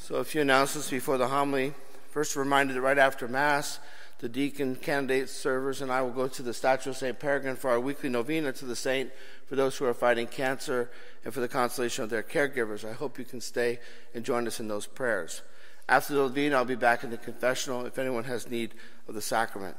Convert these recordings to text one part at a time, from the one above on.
So a few announcements before the homily. First, a reminder that right after Mass, the deacon, candidates, servers, and I will go to the statue of St. Peregrine for our weekly novena to the saint for those who are fighting cancer and for the consolation of their caregivers. I hope you can stay and join us in those prayers. After the novena, I'll be back in the confessional if anyone has need of the sacrament.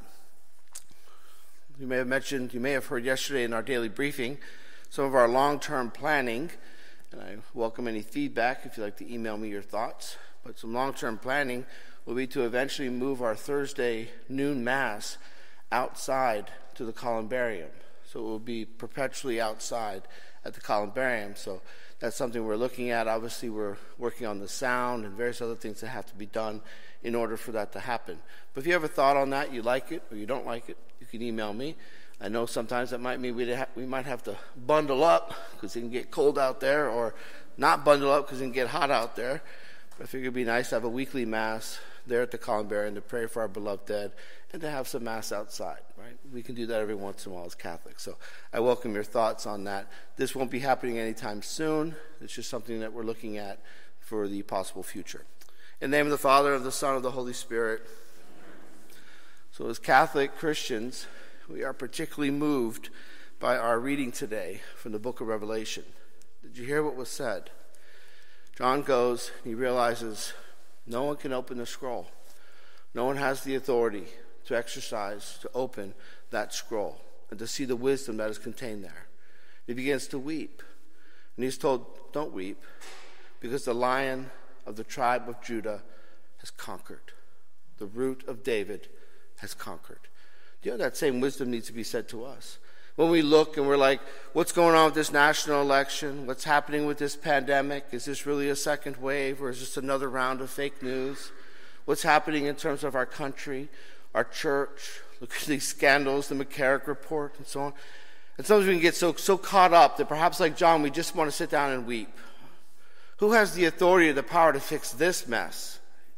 You may have heard yesterday in our daily briefing some of our long-term planning, and I welcome any feedback if you'd like to email me your thoughts. But some long-term planning will be to eventually move our Thursday noon Mass outside to the columbarium. So it will be perpetually outside at the columbarium. So that's something we're looking at. Obviously, we're working on the sound and various other things that have to be done in order for that to happen. But if you have a thought on that, you like it or you don't like it, you can email me. I know sometimes that might mean we might have to bundle up because it can get cold out there, or not bundle up because it can get hot out there. But I figure it'd be nice to have a weekly Mass there at the columbarium to pray for our beloved dead and to have some Mass outside, right? We can do that every once in a while as Catholics. So I welcome your thoughts on that. This won't be happening anytime soon. It's just something that we're looking at for the possible future. In the name of the Father, of the Son, of the Holy Spirit. So as Catholic Christians, we are particularly moved by our reading today from the book of Revelation. Did you hear what was said? John goes and he realizes no one can open the scroll. No one has the authority to exercise, to open that scroll and to see the wisdom that is contained there. He begins to weep. And he's told, don't weep, because the Lion of the tribe of Judah has conquered. The Root of David has conquered. You know, that same wisdom needs to be said to us. When we look and we're like, what's going on with this national election? What's happening with this pandemic? Is this really a second wave, or is this another round of fake news? What's happening in terms of our country, our church? Look at these scandals, the McCarrick report, and so on. And sometimes we can get so caught up that perhaps like John, we just want to sit down and weep. Who has the authority or the power to fix this mess?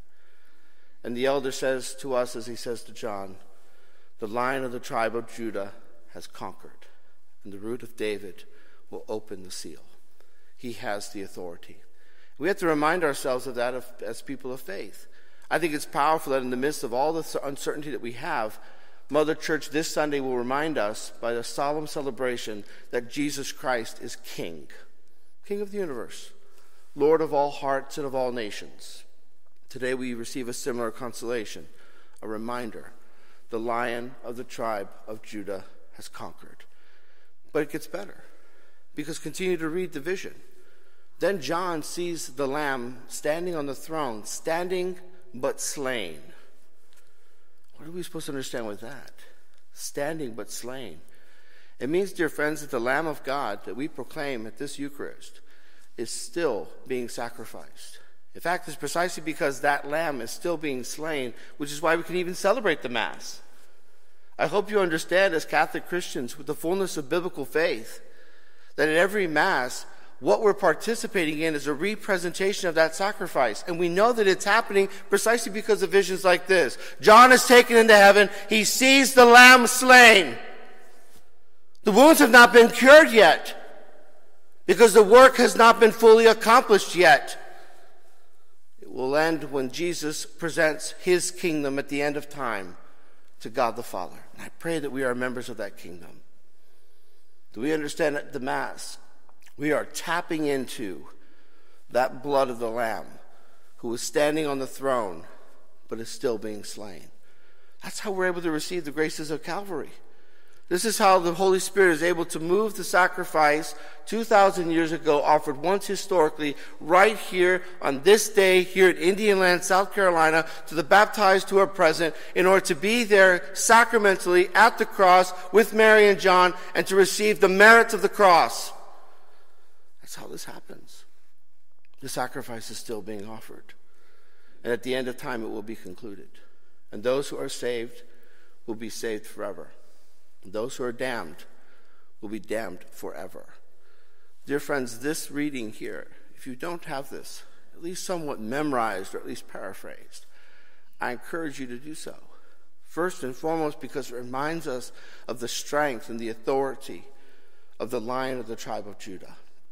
And the elder says to us, as he says to John, the Lion of the tribe of Judah has conquered, and the Root of David will open the seal. He has the authority. We have to remind ourselves of that as people of faith. I think it's powerful that in the midst of all the uncertainty that we have, Mother Church this Sunday will remind us by the solemn celebration that Jesus Christ is King, King of the universe, Lord of all hearts and of all nations. Today we receive a similar consolation, a reminder. The Lion of the tribe of Judah has conquered. But it gets better, because continue to read the vision. Then John sees the Lamb standing on the throne, standing but slain. What are we supposed to understand with that? Standing but slain. It means, dear friends, that the Lamb of God that we proclaim at this Eucharist is still being sacrificed. In fact, it's precisely because that Lamb is still being slain, which is why we can even celebrate the Mass. I hope you understand, as Catholic Christians, with the fullness of biblical faith, that at every Mass, what we're participating in is a representation of that sacrifice. And we know that it's happening precisely because of visions like this. John is taken into heaven. He sees the Lamb slain. The wounds have not been cured yet, because the work has not been fully accomplished yet. It will end when Jesus presents his kingdom at the end of time to God the Father. And I pray that we are members of that kingdom. Do we understand at the Mass? We are tapping into that blood of the Lamb who is standing on the throne but is still being slain. That's how we're able to receive the graces of Calvary. This is how the Holy Spirit is able to move the sacrifice 2,000 years ago, offered once historically, right here on this day here in Indian Land, South Carolina, to the baptized who are present, in order to be there sacramentally at the cross with Mary and John and to receive the merits of the cross. That's how this happens. The sacrifice is still being offered. And at the end of time, it will be concluded. And those who are saved will be saved forever. Those who are damned will be damned forever. Dear friends, this reading here, if you don't have this, at least somewhat memorized or at least paraphrased, I encourage you to do so. First and foremost, because it reminds us of the strength and the authority of the Lion of the tribe of Judah.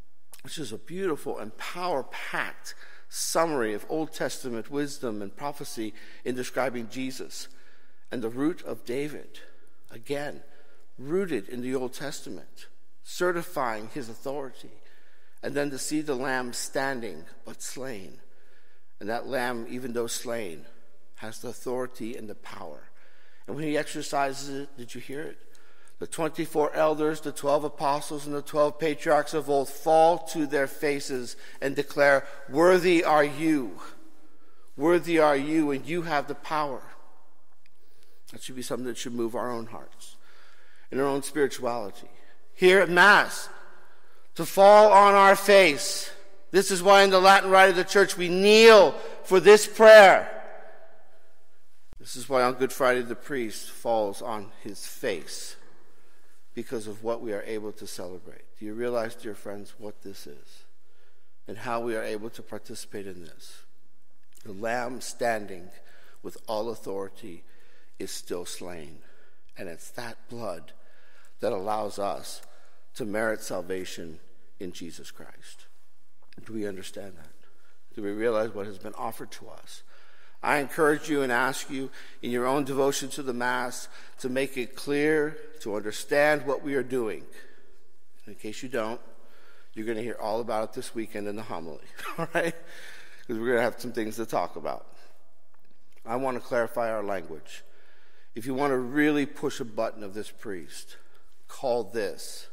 which is a beautiful and power-packed summary of Old Testament wisdom and prophecy in describing Jesus and the root of David, again, rooted in the Old Testament, certifying his authority, and then to see the lamb standing but slain. And that lamb, even though slain, has the authority and the power. And when he exercises it, did you hear it? The 24 elders, the 12 apostles, and the 12 patriarchs of old fall to their faces and declare, "Worthy are you. Worthy are you, and you have the power." That should be something that should move our own hearts and our own spirituality. Here at Mass, to fall on our face. This is why in the Latin Rite of the Church we kneel for this prayer. This is why on Good Friday the priest falls on his face, because of what we are able to celebrate. Do you realize, dear friends, what this is and how we are able to participate in this? The Lamb standing with all authority is still slain, and it's that blood that allows us to merit salvation in Jesus Christ. Do we understand that? Do we realize what has been offered to us? I encourage you and ask you in your own devotion to the Mass to make it clear, to understand what we are doing. In case you don't, you're going to hear all about it this weekend in the homily, all right? Because we're going to have some things to talk about. I want to clarify our language. If you want to really push a button of this priest, call this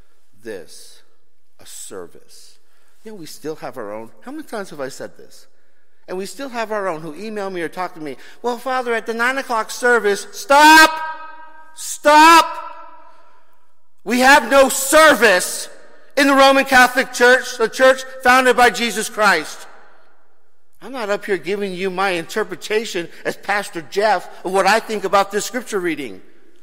a service. You know, we still have our own. How many times have I said this? And we still have our own who email me or talk to me. "Well, Father, at the 9 o'clock service," stop! We have no service in the Roman Catholic Church, the church founded by Jesus Christ. I'm not up here giving you my interpretation as Pastor Jeff of what I think about this scripture reading.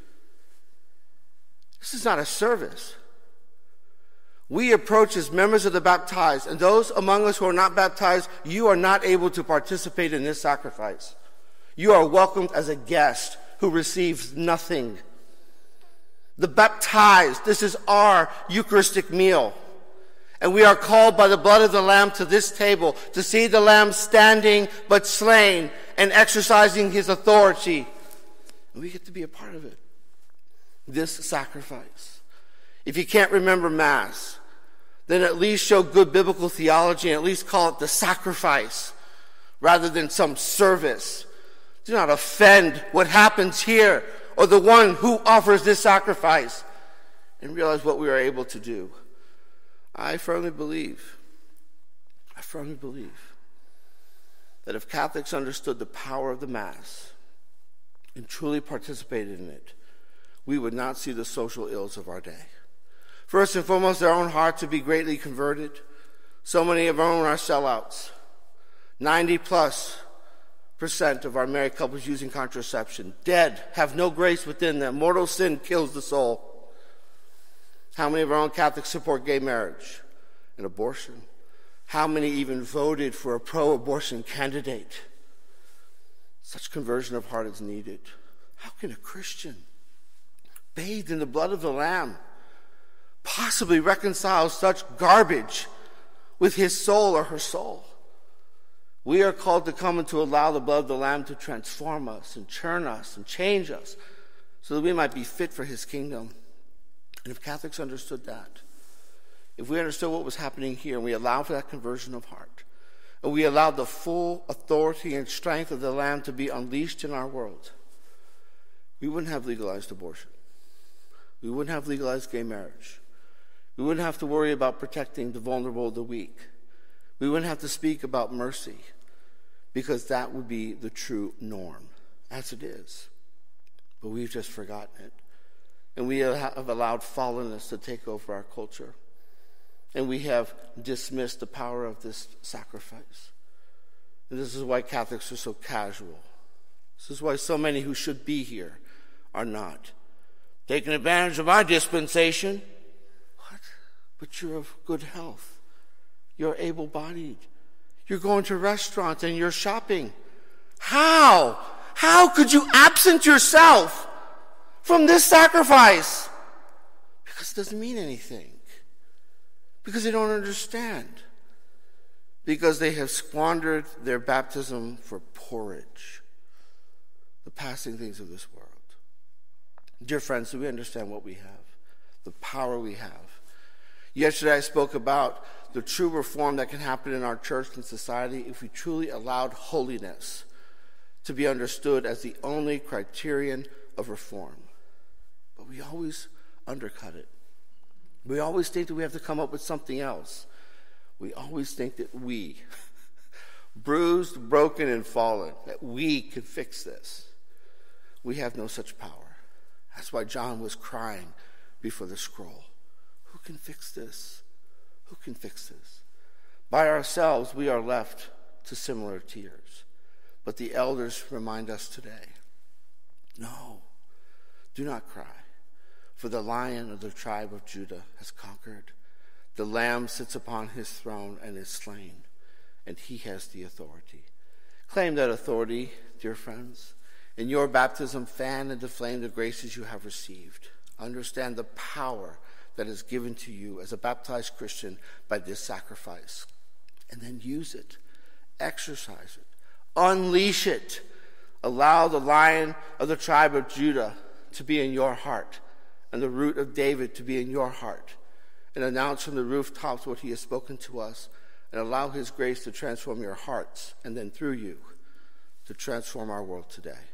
This is not a service. We approach as members of the baptized, and those among us who are not baptized, you are not able to participate in this sacrifice. You are welcomed as a guest who receives nothing. The baptized, this is our Eucharistic meal. And we are called by the blood of the Lamb to this table to see the Lamb standing but slain and exercising his authority. And we get to be a part of it. This sacrifice. If you can't remember Mass, then at least show good biblical theology and at least call it the sacrifice rather than some service. Do not offend what happens here or the one who offers this sacrifice, and realize what we are able to do. I firmly believe that if Catholics understood the power of the Mass and truly participated in it, we would not see the social ills of our day. First and foremost, their own hearts would be greatly converted. So many of our own are sellouts. 90+% of our married couples using contraception, dead, have no grace within them. Mortal sin kills the soul. How many of our own Catholics support gay marriage and abortion? How many even voted for a pro-abortion candidate? Such conversion of heart is needed. How can a Christian, bathed in the blood of the Lamb, possibly reconcile such garbage with his soul or her soul? We are called to come and to allow the blood of the Lamb to transform us and churn us and change us so that we might be fit for his kingdom. And if Catholics understood that, if we understood what was happening here and we allowed for that conversion of heart, and we allowed the full authority and strength of the Lamb to be unleashed in our world, we wouldn't have legalized abortion. We wouldn't have legalized gay marriage. We wouldn't have to worry about protecting the vulnerable, the weak. We wouldn't have to speak about mercy, because that would be the true norm, as it is. But we've just forgotten it. And we have allowed fallenness to take over our culture. And we have dismissed the power of this sacrifice. And this is why Catholics are so casual. This is why so many who should be here are not. Taking advantage of my dispensation. What? But you're of good health. You're able-bodied. You're going to restaurants and you're shopping. How? How could you absent yourself from this sacrifice? Because it doesn't mean anything. Because they don't understand. Because they have squandered their baptism for porridge, the passing things of this world. Dear friends, do we understand what we have? The power we have. Yesterday I spoke about the true reform that can happen in our church and society if we truly allowed holiness to be understood as the only criterion of reform. But we always undercut it. We always think that we have to come up with something else. We always think that we, bruised, broken, and fallen, that we can fix this. We have no such power. That's why John was crying before the scroll. Who can fix this? Who can fix this? By ourselves, we are left to similar tears. But the elders remind us today, no, do not cry, for the Lion of the tribe of Judah has conquered. The Lamb sits upon his throne and is slain, and he has the authority. Claim that authority, dear friends. In your baptism, fan into flame the graces you have received. Understand the power that is given to you as a baptized Christian by this sacrifice. And then use it. Exercise it. Unleash it. Allow the Lion of the tribe of Judah to be in your heart and the root of David to be in your heart. And announce from the rooftops what he has spoken to us, and allow his grace to transform your hearts, and then through you to transform our world today.